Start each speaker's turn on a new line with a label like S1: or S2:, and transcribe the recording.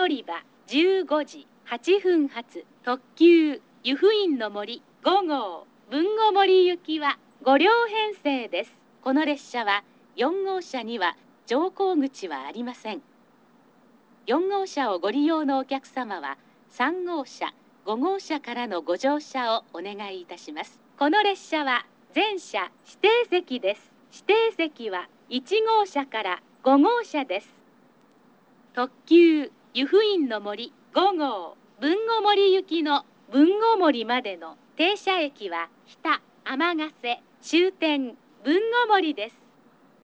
S1: 乗り場15時8分発特急湯布院の森5号豊後森行きは5両編成です。この列車は4号車には乗降口はありません。4号車をご利用のお客様は3号車、5号車からのご乗車をお願いいたします。この列車は全車指定席です。指定席は1号車から5号車です。特急湯布院の森5号豊後森行きの豊後森までの停車駅は北天ヶ瀬終点豊後森です。